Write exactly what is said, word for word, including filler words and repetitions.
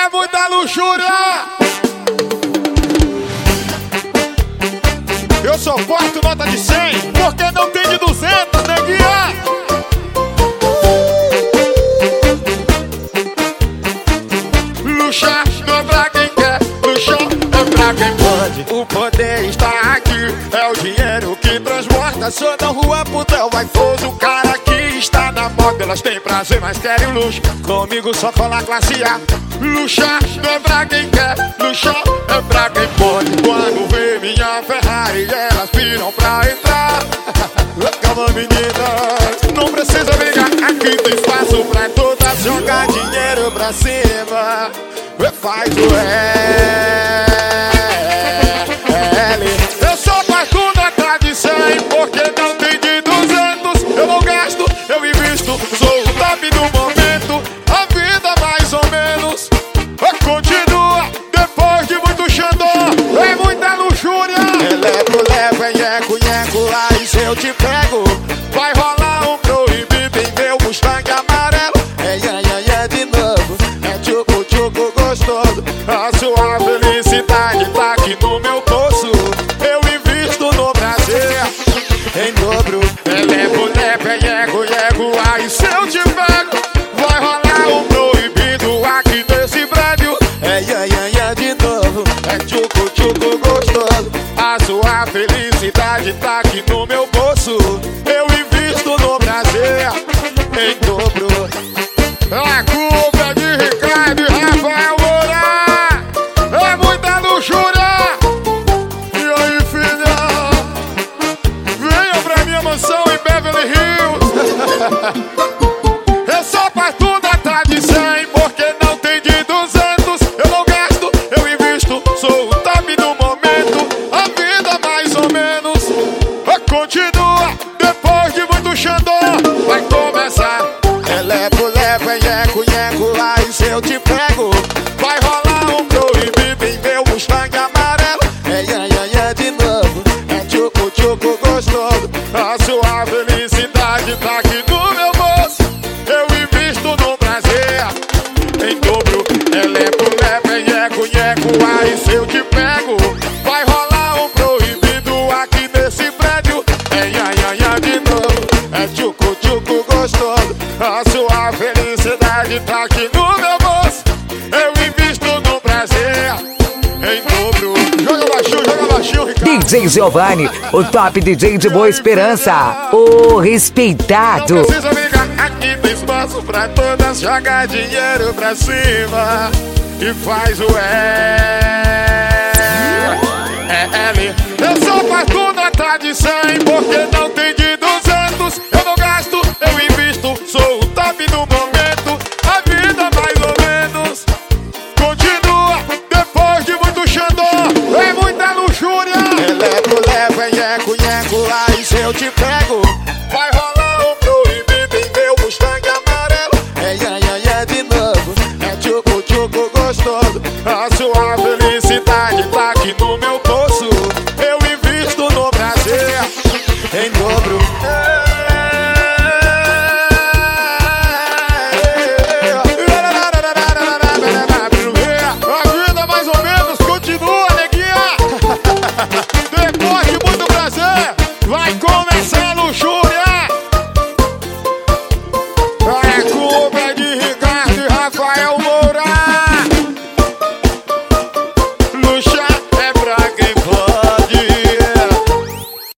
É muita luxúria. Eu só corto nota de cem, porque não tem de duzentos, neguinha. Luxar não é pra quem quer, luxar é pra quem pode. O poder está aqui, é o dinheiro que transporta. Sou da rua, putão, vai foso, o cara que está na moda. Elas têm prazer, mas querem luxo. Comigo só cola classe A. Luxar não é pra quem quer, luxar é pra quem pode. Quando vê minha Ferrari, elas viram pra entrar. Calma, meninas, não precisa brigar. Aqui tem espaço pra todas. Jogar dinheiro pra cima, faz o L. Eu sou partudo atrás de cem, porque não tem de duzentos. Eu não gasto, eu invisto, sou o top do momento. A vida mais ou menos continua depois de muito xandó. É muita luxúria. Elevo, levo, é nheco, nheco. Aí se eu te pego, vai rolar um proibido em meu Mustang amarelo. É ia, ia, ia de novo, é tchucu, tchucu gostoso. A sua felicidade tá aqui no meu bolso. Eu invisto no prazer em dobro. Elevo, levo, é nheco, nheco. Aí se eu te pego, vai rolar um proibido aqui nesse prédio. É ia, ia, ia de novo, é tchucu, tchucu gostoso. A sua felicidade tá aqui no meu bolso. Eu invisto no prazer em dobro. A culpa é de Ricardo e Rafael Moura. É muita luxúria. E aí, filha, venha pra minha mansão em Beverly Hills. Eu sou partudo atrás de cem, porque não tem de duzentos. Eu não gasto, eu invisto, sou o top do momento. A vida mais ou menos continua depois de muito xandó. Vai começar. Elevo, levo, é nheco, nheco. Aí se eu te pego, vai rolar um proibido em meu Mustang amarelo. É ia, ia, ia de novo, é tchucu, tchucu gostoso. A sua felicidade tá aqui no meu bolso. Eu invisto no prazer em dobro. Elevo, levo, é nheco, nheco. Aí se eu te pego, vai rolar um proibido aqui nesse prédio. É ia, ia, ia de novo, é tchucu, tchucu gostoso. A sua felicidade tá aqui no meu bolso. Eu invisto no prazer em dobro. Joga baixinho, joga baixinho, Ricardo. D J Giovanni, o top D J de Boa Esperança, o respeitado. Não precisa brigar, aqui tem espaço pra todas. Joga dinheiro pra cima e faz o L. Eu sou partudo atrás de cem, porque não tem de duzentos. Eu não gasto, eu invisto, sou o top do momento. A vida mais ou menos continua depois de muito xandó. É muita luxúria. Elevo, levo, é nheco, nheco. Aí se eu te pego, vai rolar um proibido em meu Mustang amarelo. É ia, ia, ia de novo, é tchucu, tchucu gostoso. A sua